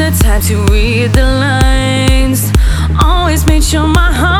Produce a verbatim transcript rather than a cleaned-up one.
the time to read the lines. Always made sure my heart